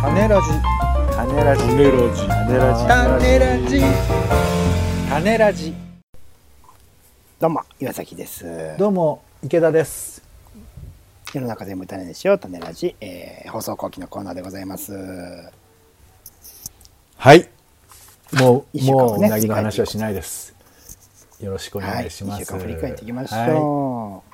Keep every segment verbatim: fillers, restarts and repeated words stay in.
種ラジ種ラジ種ラジ種ラジ種ラジ種ラジ。どうも岩崎です。 どうも池田です。 世の中全部種ですよ種ラジ、えー、放送後期のコーナーでございます。 はい、もう、 ね、 もううなぎの話はしないです。よろしくお願いします。 はい、いっしゅうかん振り返っていきましょ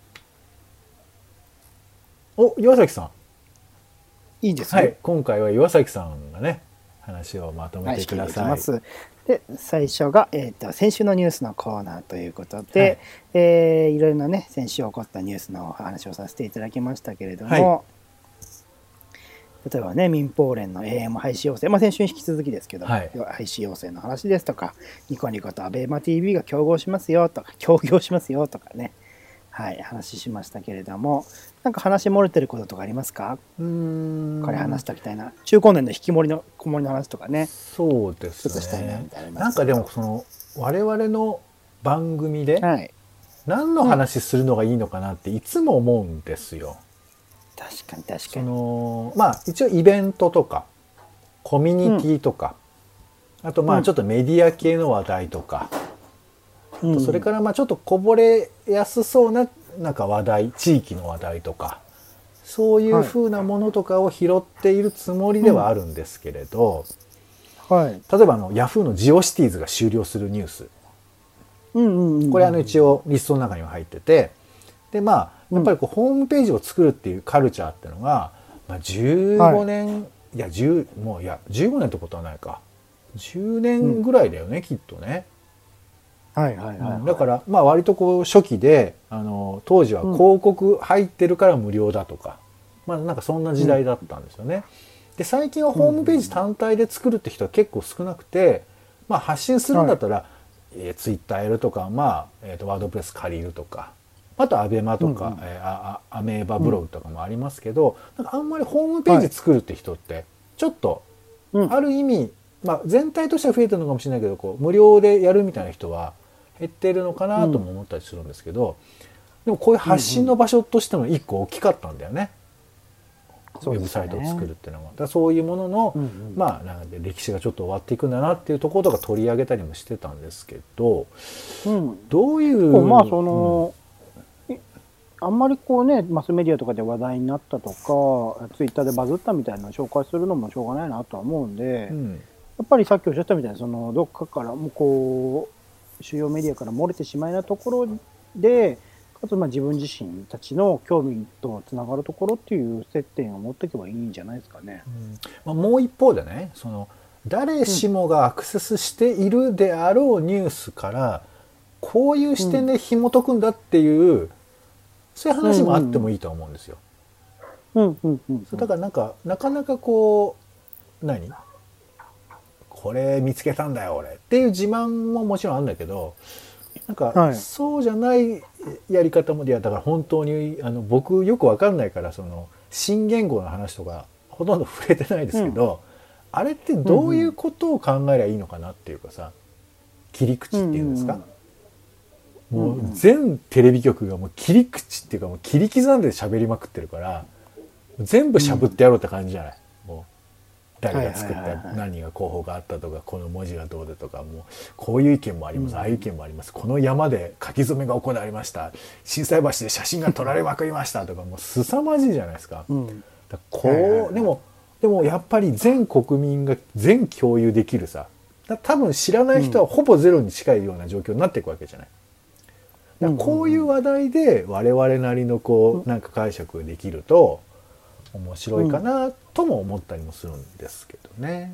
う。はい、お、岩崎さんいいですね、 はい、今回は岩崎さんがね話をまとめてください。 はい、で最初が、えーと、先週のニュースのコーナーということで、はいえー、いろいろなね先週起こったニュースの話をさせていただきましたけれども、はい、例えばね民放連の エーエム 廃止要請、まあ、先週に引き続きですけど、はい、廃止要請の話ですとかニコニコとアベマ ティーブイ が競合しますよとか協業しますよとかね、はい、話しましたけれども、なんか話漏れてることとかありますか？うーんこれ話しておきたいな、中高年の引きこもりの子守りの話とかね。 そうですね。なんかでもその我々の番組で何の話するのがいいのかなっていつも思うんですよ。 確かに確かに。 そのまあ一応イベントとかコミュニティとか、うん、あとまあちょっとメディア系の話題とか、うん、それからまあちょっとこぼれやすそうななんか話題、地域の話題とかそういう風なものとかを拾っているつもりではあるんですけれど、はい、例えばあのヤフーのジオシティーズが終了するニュース、うんうんうん、これあの一応リストの中には入ってて、でまあやっぱりこうホームページを作るっていうカルチャーっていうのが、まあ、じゅうごねん、はい、いやじゅうもういやじゅうごねんってことはないかじゅうねんぐらいだよね、うん、きっとね。はいはいはいはい、だからまあ割とこう初期であの当時は広告入ってるから無料だとか、うん、まあなんかそんな時代だったんですよね。で最近はホームページ単体で作るって人は結構少なくて、まあ発信するんだったら、はいえー、ツイッターやるとか、まあえー、とワードプレス借りるとか、あとアベマとか、うんうんえー、あアメーバブログとかもありますけど、うん、なんかあんまりホームページ作るって人ってちょっと、はい、ある意味、まあ、全体としては増えてるのかもしれないけどこう無料でやるみたいな人は減ってるのかなとも思ったりするんですけど、うん、でもこういう発信の場所としても一個大きかったんだよね、うんうん、ウェブサイトを作るっていうのは。だからそういうものの、うんうん、まあなんで歴史がちょっと終わっていくんだなっていうところとか取り上げたりもしてたんですけど、うん、どういうまあその、うん、あんまりこうねマスメディアとかで話題になったとかツイッターでバズったみたいなのを紹介するのもしょうがないなとは思うんで、うん、やっぱりさっきおっしゃったみたいにそのどっかからもこう主要メディアから漏れてしまいなところでかつまあ自分自身たちの興味とつながるところっていう接点を持っていけばいいんじゃないですかね。 うんまあ、もう一方でねその誰しもがアクセスしているであろうニュースからこういう視点で紐解くんだっていう、うん、そういう話もあってもいいと思うんですよ。だからなんかなかなかこう何これ見つけたんだよ俺っていう自慢ももちろんあるんだけど、なんかそうじゃないやり方もいやだから本当にあの僕よくわかんないからその新言語の話とかほとんど触れてないですけど、うん、あれってどういうことを考えりゃいいのかなっていうかさ、切り口っていうんですか、うんうん、もう全テレビ局がもう切り口っていうかもう切り刻んで喋りまくってるから全部しゃぶってやろうって感じじゃない、うん、もう誰が作った何が候補があったとかこの文字がどうでとかもうこういう意見もあります、うん、ああいう意見もあります、この山で書き初めが行われました、心斎橋で写真が撮られまくりましたとかもう凄まじいじゃないですか、うん、だこう、はいはいはい、でもでもやっぱり全国民が全共有できるさだ多分知らない人はほぼゼロに近いような状況になっていくわけじゃない、だからこういう話題で我々なりのこうなんか解釈ができると面白いかなとも思ったりもするんですけどね。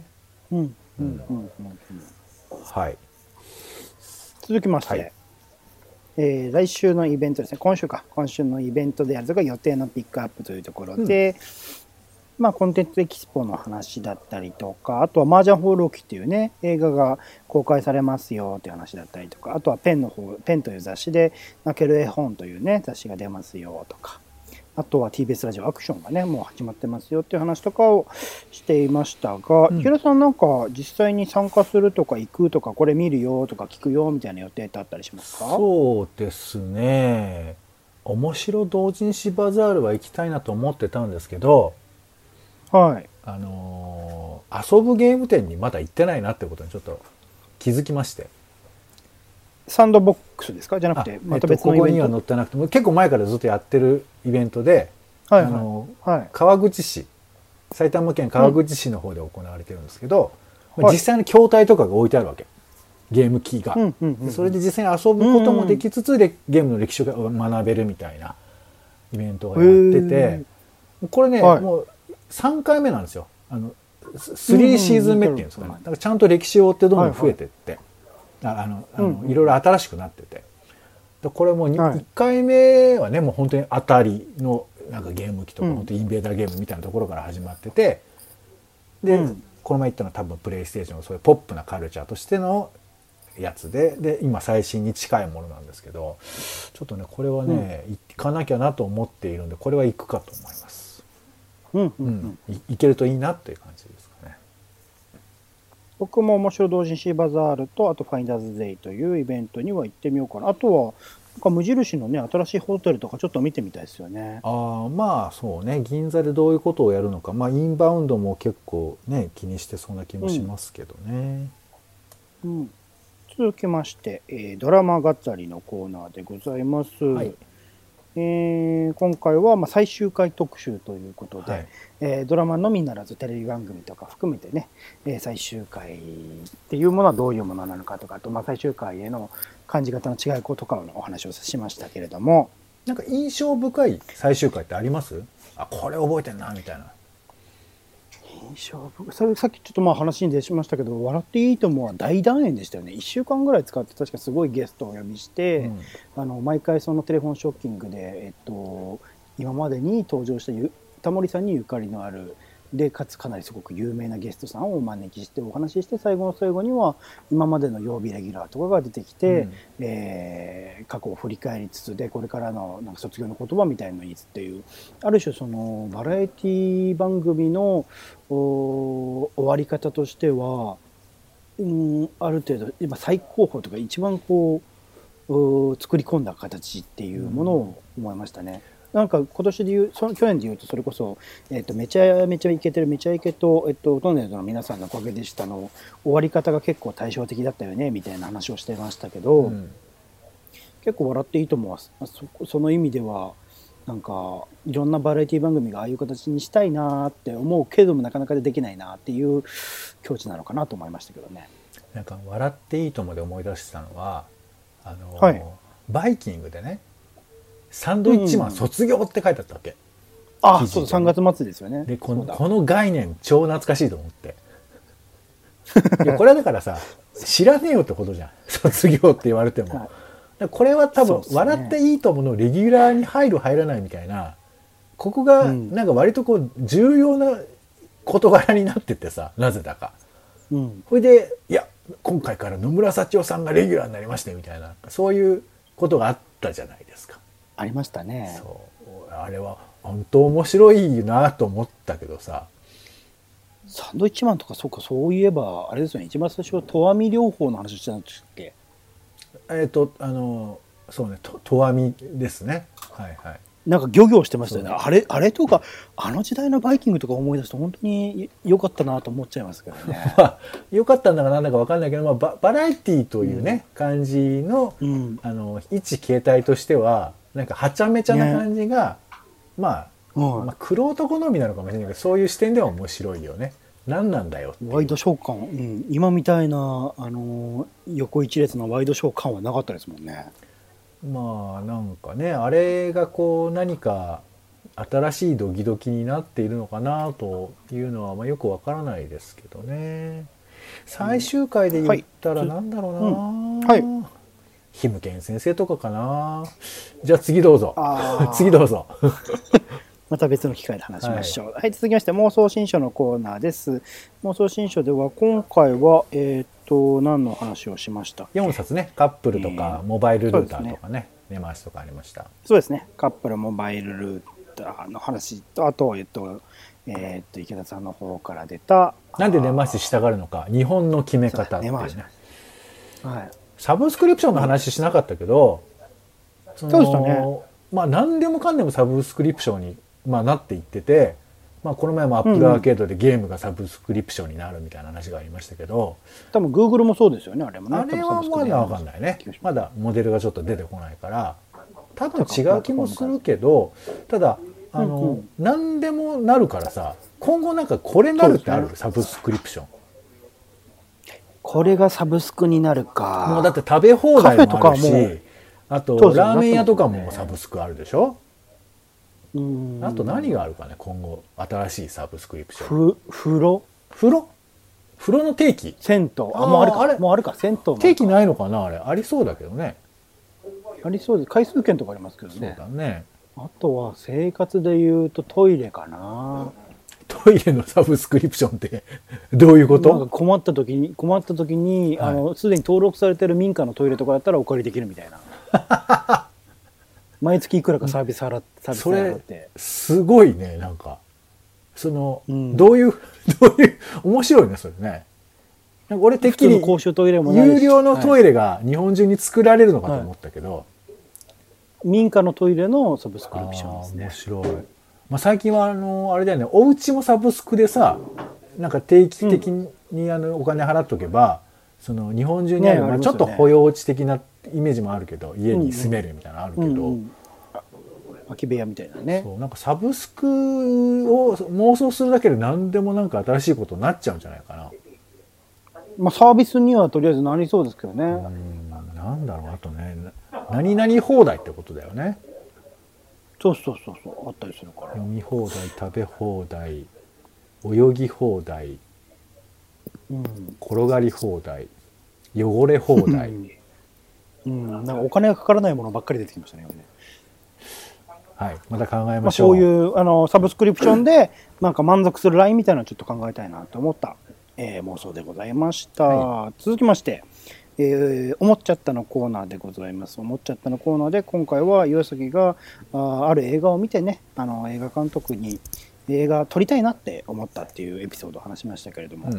はい。 続きまして、はいえー、来週のイベントですね。今週か今週のイベントであるとか予定のピックアップというところで、うん、まあコンテンツエキスポの話だったりとか、あとは麻雀放浪記っていうね映画が公開されますよっていう話だったりとか、あとはペンの方ペンという雑誌で泣ける絵本というね雑誌が出ますよとか。あとは ティービーエス ラジオアクションがねもう始まってますよっていう話とかをしていましたが、池田さんなんか実際に参加するとか行くとかこれ見るよとか聞くよみたいな予定ってあったりしますか？ そうですね、面白同人誌バザールは行きたいなと思ってたんですけど、はい、あの遊ぶゲーム店にまだ行ってないなってことにちょっと気づきまして。 サンドボックスですか？じゃなくてまた別のイベント、 えっと、ここには載ってなくても結構前からずっとやってるイベントで、 はいはい、 あのはい、 川口市、埼玉県川口市の方で行われてるんですけど、 うん、 まあ、実際の筐体とかが置いてあるわけ、ゲーム機が、 うんうんうんうん、 それで実際に遊ぶこともできつつ、うんうん、ゲームの歴史を学べるみたいなイベントがやってて、これね、はい、もうさんかいめなんですよ。あのスリーシーズン目っていうんですかね、だからちゃんと歴史を追ってどんどん増えていって、はいはい、あのあの、うんうん、いろいろ新しくなってて、これもいっかいめはね、もう本当に当たりのなんかゲーム機とか、うん、本当にインベーダーゲームみたいなところから始まってて、で、うん、この前言ったのは多分プレイステーションのそういうポップなカルチャーとしてのやつで、で今最新に近いものなんですけど、ちょっとねこれはね、うん、行かなきゃなと思っているんで、これは行くかと思います。 うんうんうんうん、行けるといいなという感じですかね。 僕も面白同人誌バザールとあとファインダーズデイというイベントには行ってみようかな。あとはなんか無印のね新しいホテルとかちょっと見てみたいですよね。 ああ、まあそうね、銀座でどういうことをやるのか、まあインバウンドも結構ね気にしてそうな気もしますけどね。 うん、うん、続きまして、えー、ドラマ語りのコーナーでございます。はい、えー、今回はまあ最終回特集ということで、はい、えー、ドラマのみならずテレビ番組とか含めてね、えー、最終回っていうものはどういうものなのかとか、あとまあ最終回への感じ方の違いとかのお話をしましたけれども、 なんか印象深い最終回ってあります？あ、これ覚えてんなみたいな。 印象深い、それさっきちょっとまあ話に出しましたけど、笑っていいともは大団円でしたよね。いっしゅうかんぐらい使って確かすごいゲストをお呼びして、うん、あの毎回そのテレフォンショッキングで、えっと、今までに登場したゆタモリさんにゆかりのあるでかつかなりすごく有名なゲストさんをお招きしてお話しして、最後の最後には今までの曜日レギュラーとかが出てきて、うん、えー、過去を振り返りつつでこれからのなんか卒業の言葉みたいのにっていう、ある種そのバラエティ番組の終わり方としては、うん、ある程度今最高峰とか一番こう作り込んだ形っていうものを思いましたね。うん、なんか今年でいうその去年でいうとそれこそ、えー、とめちゃめちゃイケてるめちゃイケと、えっと、トンネルズの皆さんのおかげでしたの終わり方が結構対照的だったよねみたいな話をしてましたけど、うん、結構笑っていいと思う。そ, その意味ではなんかいろんなバラエティ番組がああいう形にしたいなって思うけどもなかなかできないなっていう境地なのかなと思いましたけどね。 なんか笑っていいともで思い出したのはあの、 はい、 バイキングでねサンドイッチマン卒業って書いてあったわけ、うん、 ああ、そう、さんがつ末ですよね。 でこの、この概念超懐かしいと思っていやこれはだからさ知らねえよってことじゃん卒業って言われても、はい、これは多分、ね、笑っていいとものレギュラーに入る入らないみたいな、ここがなんか割とこう重要な事柄になってってさ、なぜだか、うん、それでいや今回から野村幸男さんがレギュラーになりましたみたいな、そういうことがあったじゃないですか。 ありましたね。 そうあれは本当面白いなと思ったけどさ、 サンドイッチマンとかそうか、そういえばあれですよね、一番最初は投網療法の話してたんですっけ。 えっとあのそうね、と投網ですね。はいはい。 なんか漁業してましたよね。あれあれとかあの時代のバイキングとか思い出すと本当に良かったなと思っちゃいますけどね。 良かったんだかなんだか分かんないけど、まあ、バ, バラエティーというね、うん、感じの、うん、あの一形態としてはなんかはちゃめちゃな感じが、ね、まあ、うん、まあ玄人好みなのかもしれないけど、そういう視点では面白いよね。何なんだよっていうワイドショー感、うん、今みたいなあの横一列のワイドショー感はなかったですもんね。 まあなんかね、あれがこう何か新しいドキドキになっているのかなというのはまあよくわからないですけどね。最終回で言ったらなんだろうな、うんはいうんはい、ヒムケン先生とかかな。じゃあ次どうぞ次どうぞまた別の機会で話しましょう。はい、はい、続きまして妄想新書のコーナーです。妄想新書では今回はえっ、ー、と何の話をしましたっけ。 よんさつね、カップルとか、えー、モバイルルーターとかね、根回しとかありました。 そうですね、カップルモバイルルーターの話と、あとえっ、ー、とえっ、ー、と池田さんの方から出たなんで根回ししたがるのか、日本の決め方っていうね。 はい、 サブスクリプションの話しなかったけど、 そうでしたね。 まあ何でもかんでもサブスクリプションにまあなっていってて、 まあ、この前も Apple アーケードでゲームがサブスクリプションになるみたいな話がありましたけど、 多分 Google もそうですよね、あれもね。 あれはまだ分かんないね。まだモデルがちょっと出てこないから多分違う気もするけど、ただあの、うんうん、何でもなるからさ、今後なんかこれなるってある、ね、サブスクリプション。 これがサブスクになるか。 もうだって食べ放題もあるし、あとラーメン屋とかもサブスクあるでしょ。うん、あと何があるかね、今後新しいサブスクリプション。 ふ風呂風呂風呂の定期、 銭湯、あ、もうあるか、あれもうあるか、銭湯定期ないのかな、あれありそうだけどね。 ありそうです。回数券とかありますけどね。 そうだね。 あとは生活でいうとトイレかな。 トイレのサブスクリプションってどういうこと？ なんか困った時に困った時に、はい、あのすでに登録されてる民家のトイレとかだったらお借りできるみたいな。毎月いくらかサービス払って、サービス払って。 すごいね、なんかその、うん、どういうどういう面白いねそれね。なんか俺てっきり公衆トイレも有料のトイレが日本中に作られるのかと思ったけど、はい、 民家のトイレのサブスクリプションですね。 面白い。まあ、最近はあのあれだよね、お家もサブスクでさ、なんか定期的にあのお金払っとけば、その日本中にある、まあちょっと保養地的なイメージもあるけど、家に住めるみたいなのあるけど、うんうん、 空き部屋みたいなね。 そう、なんかサブスクを妄想するだけで何でもなんか新しいことになっちゃうんじゃないかな。 まあサービスにはとりあえずなりそうですけどね。 うん、なんだろう、あとね、何々放題ってことだよね。 そうそうそうそう、あったりするから。 読み放題、食べ放題、泳ぎ放題、うん、転がり放題、汚れ放題、 うん、なんかお金がかからないものばっかり出てきましたね。 はい、また考えまあ、 ましょう。 そういうあのサブスクリプションでなんか満足するラインみたいなのをちょっと考えたいなと思った、えー、妄想でございました。はい、続きまして。えー、思っちゃったのコーナーでございます。思っちゃったのコーナーで今回は岩崎が あ, ある映画を見てね、あの映画監督に映画撮りたいなって思ったっていうエピソードを話しましたけれども、うん、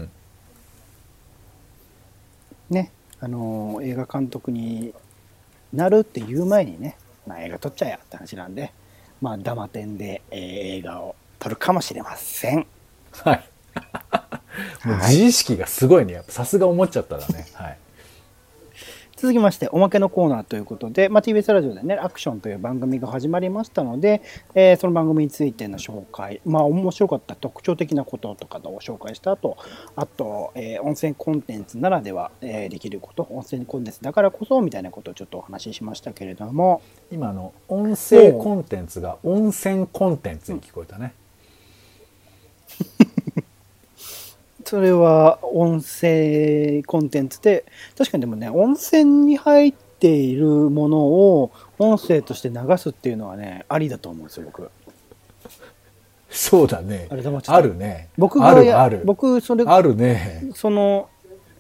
ね、あの映画監督になるっていう前にね、まあ、映画撮っちゃえやって話なんで、まあダマ点で、えー、映画を撮るかもしれません。 はい。もう自意識がすごいね。やっぱさすが思っちゃったらね。はい。 続きましておまけのコーナーということで、まあ、ティービーエス ラジオでねアクションという番組が始まりましたので、えー、その番組についての紹介、まあ面白かった特徴的なこととかを紹介した後、あと、えー、温泉コンテンツならでは、えー、できること、温泉コンテンツだからこそみたいなことをちょっとお話ししましたけれども、 今の音声コンテンツが温泉コンテンツに聞こえたね。 それは音声コンテンツで、確かにでもね、温泉に入っているものを音声として流すっていうのはね、ありだと思うんですよ、僕。 そうだね。あ, れあるね。 僕があるある。 僕それあるね。 その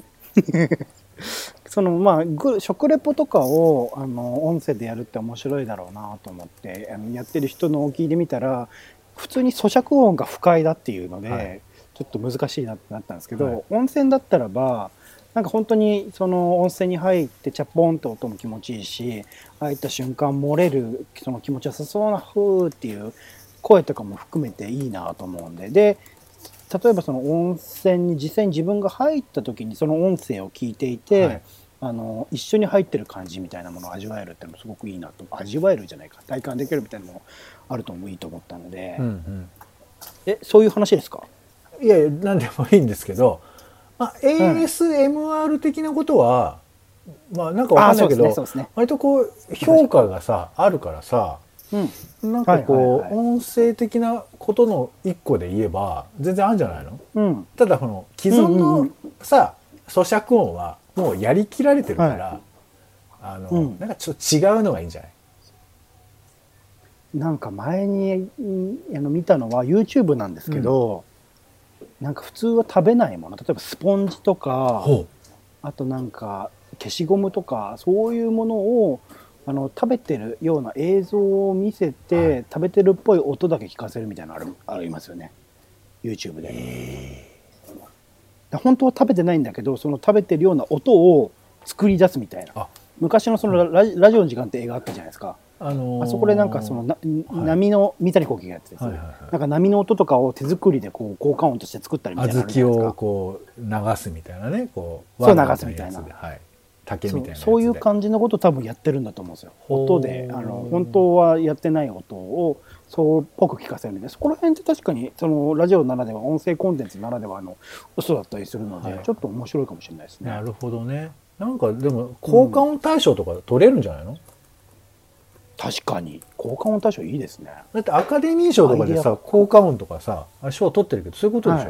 そのまあ食レポとかをあの音声でやるって面白いだろうなと思ってあのやってる人のを聞いてみたら、普通に咀嚼音が不快だっていうので。はい、ちょっと難しいなってなったんですけど、はい、温泉だったらばなんか本当にその温泉に入ってチャポンって音も気持ちいいし、入った瞬間漏れるその気持ちよさそうなふーっていう声とかも含めていいなと思うんで、で例えばその温泉に実際に自分が入った時にその音声を聞いていて、はい、あの一緒に入ってる感じみたいなものを味わえるっていうのもすごくいいなと、味わえるじゃないか体感できるみたいなのもあるともいいと思ったので、うんうん、えそういう話ですか？ いやいや何でもいいんですけど、まあ、エーエスエムアール 的なことは、うん、まあなんかわかんないけど、ねね、割とこう評価がさあるからさ、うん、なんかこう、はいはいはい、音声的なことの一個で言えば全然あるんじゃないの？うん、ただこの既存のさ、うんうん、咀嚼音はもうやりきられてるから、はい、あの、うん、なんかちょっと違うのがいいんじゃない？ なんか前にあの見たのは YouTube なんですけど、うん、なんか普通は食べないもの、例えばスポンジとか、あとなんか消しゴムとかそういうものをあの食べてるような映像を見せて、はい、食べてるっぽい音だけ聞かせるみたいなの ある、ありますよね YouTube で。本当は食べてないんだけどその食べてるような音を作り出すみたいな。昔のその ラ, ラジオの時間って映画あったじゃないですか。 あのーあそこでなんかそのな、 はい、 波の三谷幸喜がやってです、はいはいはい、なんか波の音とかを手作りでこう効果音として作ったりみたいな、 小豆をこう流すみたいなね、こうそう流すみたいな、 はい、竹みたいなやつで、 そう、そういう感じのことを多分やってるんだと思うんですよ。音であの本当はやってない音をそうっぽく聞かせるみたいな、そこら辺って確かにそのラジオならでは、音声コンテンツならではの嘘だったりするので、はい、ちょっと面白いかもしれないですね。 なるほどね。なんかでも効果音大賞とか取れるんじゃないの？うん、 確かに効果音大賞いいですね。 だってアカデミー賞とかでさ、効果音とかさ賞取ってるけど、そういうことでしょ、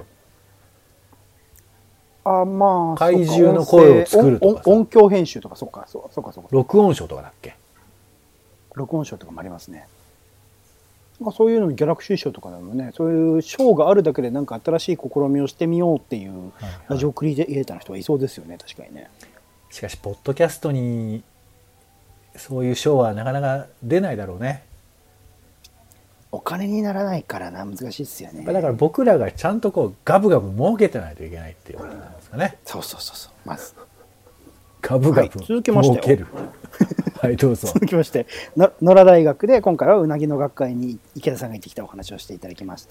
はい、あ、まあ怪獣の声を作るとかさ、 音響編集とか、そうかそうそうかそうか、 録音賞とかだっけ、 録音賞とかもありますね。なんかそういうのにギャラクシー賞とかでもね、そういう賞があるだけでなんか新しい試みをしてみようっていうラジオクリエイターの人がいそうですよね、確かにね。 しかしポッドキャストにそういう賞はなかなか出ないだろうね。 お金にならないからな、難しいですよね。 だから僕らがちゃんとこうガブガブ儲けてないといけないっていうことなんですかね。 そうそうそうそう、まずガブガブ儲ける。はい、どうぞ。 続きまして、の野良大学で今回はうなぎの学会に池田さんが行ってきたお話をしていただきました。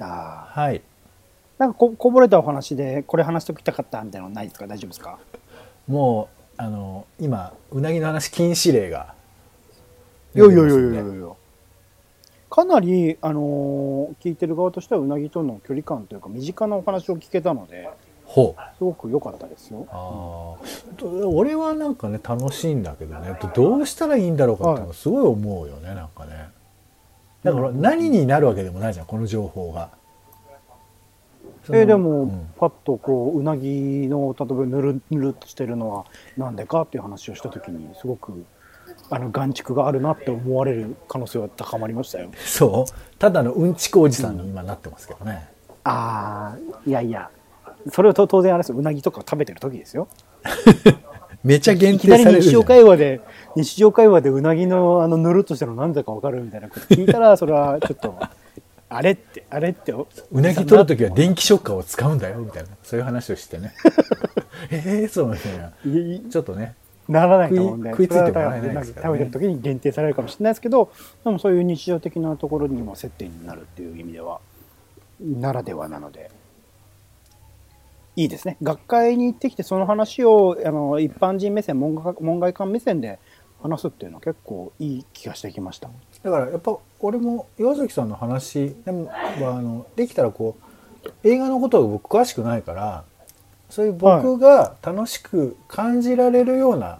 はい。 なんか こ, こぼれたお話でこれ話しておきたかったみたいなのないですか？大丈夫ですか？ もうあの今うなぎの話禁止令がいやいやいやいやいやいや、かなり、あのー、聞いてる側としてはうなぎとの距離感というか身近なお話を聞けたので、 ほう、 すごく良かったですよ。 あ、うん、俺はなんかね楽しいんだけどね、どうしたらいいんだろうかってのすごい思うよね、はい、なんかね。だから何になるわけでもないじゃん、この情報が。 えー、でも、うん、パッとこううなぎの例えばぬるぬるっとしてるのはなんでかっていう話をした時にすごくあの眼蓄があるなって思われる可能性は高まりましたよ。 そう、ただのうんちくおじさんに今なってますけどね、 うん、ああ、いやいや、それは当然あれですよ、うなぎとか食べてる時ですよ。 めちゃ限定されるじゃん。いきなり日常会話で日常会話でうなぎのあのぬるっとしたのなんだか分かるみたいなこと聞いたらそれはちょっとあれってあれってうなぎ取るときは電気ショッカーを使うんだよみたいな、そういう話をしてねええ、そうみたいな、ちょっとねならないと思うんで、 食いついてもらえないですからね。 食べてる時に限定されるかもしれないですけど、でもそういう日常的なところにも接点になるっていう意味ではならではなのでいいですね。学会に行ってきてその話をあの一般人目線、門外門外漢目線で話すっていうのは結構いい気がしてきました。 だからやっぱ俺も岩崎さんの話でもはあのできたらこう映画のことを僕詳しくないから、そういう僕が楽しく感じられるような、はい、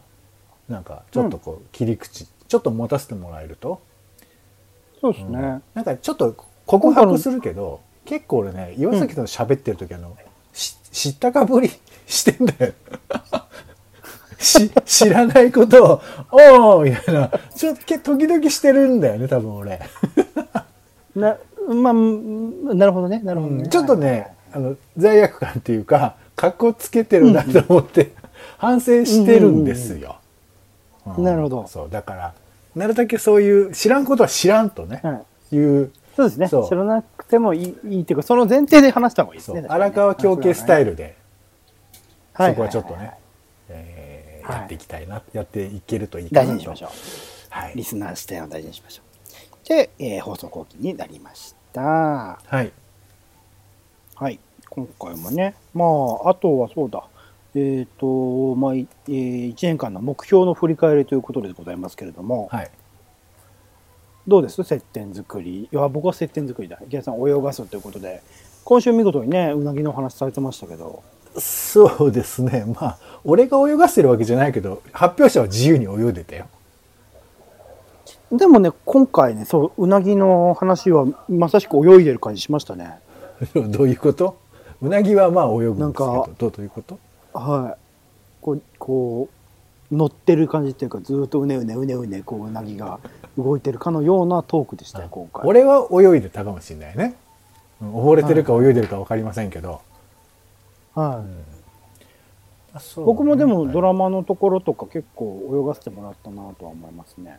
なんかちょっとこう切り口、うん、ちょっと持たせてもらえると、 そうですね、うん、 なんかちょっと告白するけど結構俺ね岩崎さんと喋ってる時あの、うん、知ったかぶりしてんだよし知らないことをおーみたいなちょっと時々してるんだよね多分俺な、まあ、なるほどねなるほどね、 うん、ちょっとねあの罪悪感っていうかかっこつけてるなと思って、うん、反省してるんですよ、 うんうんうん、なるほど。 そうだからなるだけそういう知らんことは知らんとね、はい、いうそうですね、知らなくてもいい、いいっていうかその前提で話した方がいいですね。 荒川京慶スタイルで、はい、そこはちょっとね、はいはいはい、えーはい、やっていきたいな、やっていけるといいかなと。 大事にしましょう、はい、リスナー視点を大事にしましょう。で、えー、放送後期になりました。 はいはい、今回もね、まああとはそうだ、えっ、ー、とまあ、えー、いちねんかんの目標の振り返りということでございますけれども、 はい、 どうです接点作り。いや僕は接点作りだ。池田さん泳がすということで今週見事にねうなぎのお話されてましたけど。 そうですね、まあ俺が泳がせてるわけじゃないけど発表者は自由に泳いでたよ。 でもね今回ねそううなぎの話はまさしく泳いでる感じしましたね。 どういうこと？うなぎはまあ泳ぐんですけど、どういうこと？ はい、こうこう乗ってる感じっていうかずっとうねうねうねうねこううなぎが動いてるかのようなトークでしたよ今回。 俺は泳いでたかもしれないね。溺れてるか泳いでるか分かりませんけど、 はい、うんあそうね、僕もでもドラマのところとか結構泳がせてもらったなとは思いますね。 うん、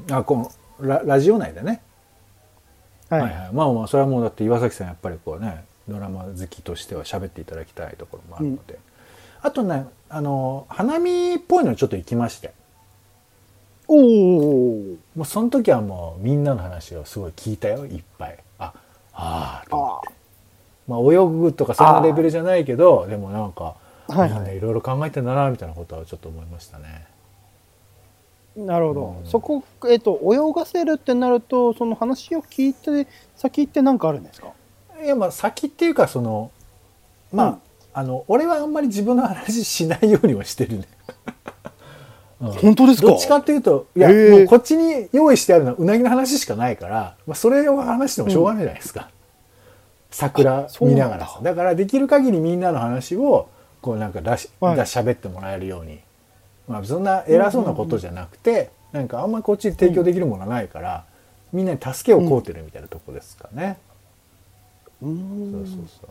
あこの ラ, ラジオ内でね、はい、はいはい、まあまあそれはもうだって岩崎さんやっぱりこうねドラマ好きとしては喋っていただきたいところもあるので、うん、あとねあの花見っぽいのちょっと行きまして。 おおお。 もうその時はもうみんなの話をすごい聞いたよ、いっぱい。あ、ああと思って。まあ泳ぐとかそんなレベルじゃないけど、でもなんか、 はいみんないろいろ考えてんだなみたいなことはちょっと思いましたね。 なるほど。 うんそこ、えっと、泳がせるってなると、その話を聞いて、先って何かあるんですか？ いやまあ先っていうかそのまあ、 うんあの俺はあんまり自分の話しないようにはしてるね。うん本当ですか？ どっちかっていうといやへーもうこっちに用意してあるのはうなぎの話しかないから、まあ、それを話してもしょうがないじゃないですか、うん、桜見ながらさ。だからできる限りみんなの話をこうなんか出し、はい、出し喋ってもらえるように、まあ、そんな偉そうなことじゃなくて、うんうんうん、なんかあんまりこっちに提供できるものはないから、うん、みんなに助けを請うてるみたいなとこですかね。うん、そうそうそう。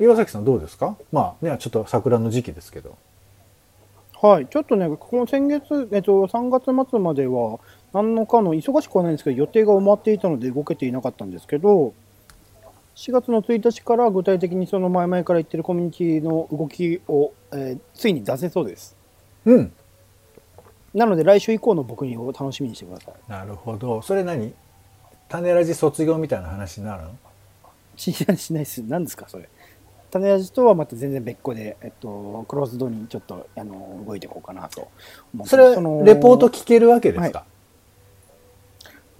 岩崎さんどうですか？まあねちょっと桜の時期ですけど。 はい、ちょっとね、この先月、えっと、さんがつ末までは、何のかの忙しくはないんですけど、予定が埋まっていたので動けていなかったんですけど、しがつのついたちから具体的にその前々から言ってるコミュニティの動きを、えー、ついに出せそうです。 うん。 なので来週以降の僕にを楽しみにしてください。 なるほど。それ何？種ラジ卒業みたいな話になるの？ しないしないです。何ですかそれ。種ラジとはまた全然別個で、えっと、クローズドにちょっとあの動いていこうかなと思って。 それレポート聞けるわけですか？ はい、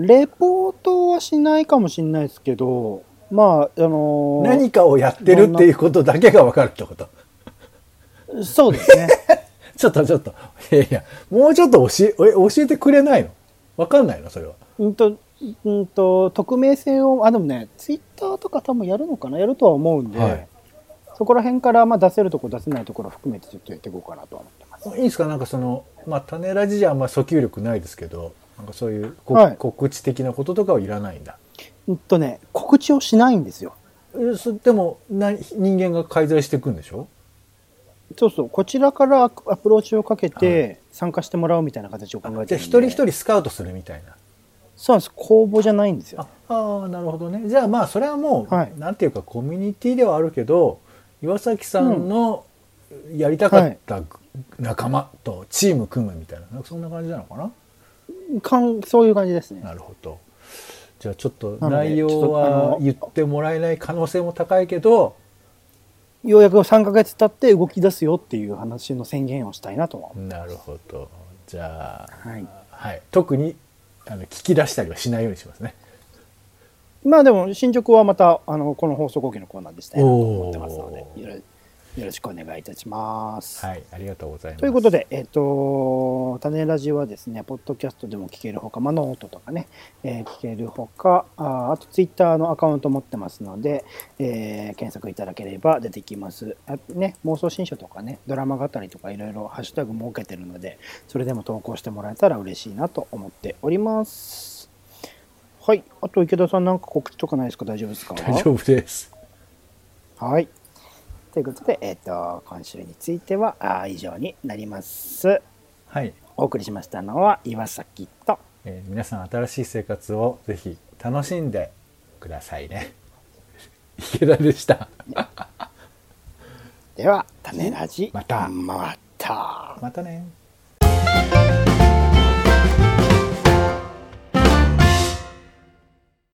レポートはしないかもしれないですけど、まああのー、 何かをやってるっていうことだけが分かるってこと？ そうですね。 ちょっとちょっといやいやもうちょっと教え教えてくれないの？分かんないのそれは？ うんとうんと匿名性をあでもねツイッターとか多分やるのかなやるとは思うんで。はい、そこら辺からまあ出せるところ出せないところ含めてちょっとやっていこうかなとは思ってます。 いいですか？なんかそのまあ種ラジじゃあんま訴求力ないですけど、なんかそういう、 はい、 告知的なこととかはいらないんだ。 うんとね告知をしないんですよ。 でもな人間が介在していくんでしょ？ そうそうこちらからアプローチをかけて参加してもらうみたいな形を考えてるんで。 じゃあ一人一人スカウトするみたいな。 そうなんです。公募じゃないんですよ。 ああなるほどね。じゃあまあそれはもう、はい、なんていうかコミュニティではあるけど。岩崎さんのやりたかった仲間とチーム組むみたいな、なんかそんな感じなのかな？ かんそういう感じですね。 なるほど。じゃあちょっと内容は言ってもらえない可能性も高いけど、 ようやくさんかげつ経って動き出すよっていう話の宣言をしたいなと思う。 なるほど。じゃあ、 はいはい、特にあの聞き出したりはしないようにしますね。 まあでも進捗はまたあのこの放送後期のコーナーでしたいなと思ってますのでよろ、よろしくお願いいたします。 はい、ありがとうございます。 ということで、えっ、ー、と種ラジはですね、ポッドキャストでも聞けるほか、まあ、ノートとかね、えー、聞けるほか、あ, あとツイッターのアカウント持ってますので、えー、検索いただければ出てきます。あね、妄想新書とかね、ドラマ語りとかいろいろハッシュタグ設けてるので、それでも投稿してもらえたら嬉しいなと思っております。はい。あと池田さんなんか告知とかないですか？大丈夫ですか？ 大丈夫です。 はい。ということで、えっと、今週についてはあ以上になります。 はい。 お送りしましたのは岩崎と、 えー、皆さん新しい生活をぜひ楽しんでくださいね。池田でした。 では、種ラジ。 また。 また。 またね。